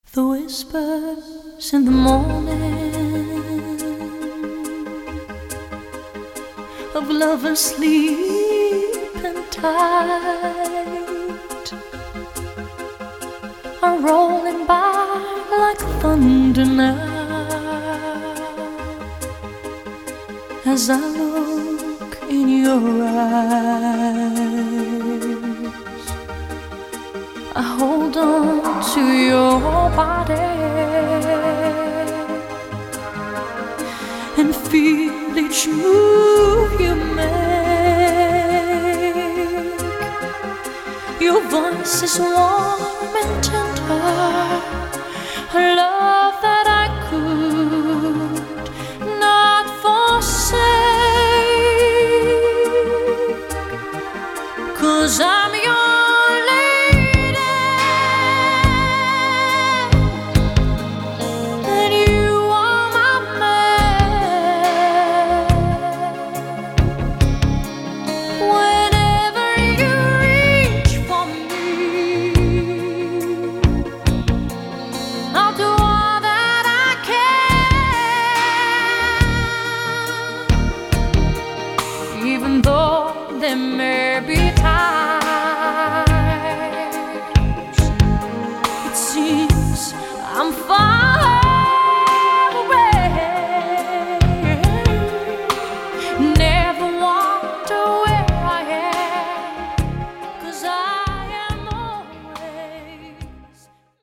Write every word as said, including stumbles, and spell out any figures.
The whispers in the morning of lovers sleeping tight are rolling by like thunder now as I look in your eyes. I hold on to your body and feel each move you make. Your voice is warm and tender, a love that I could not forsake, 'cause I'm your even though there may be times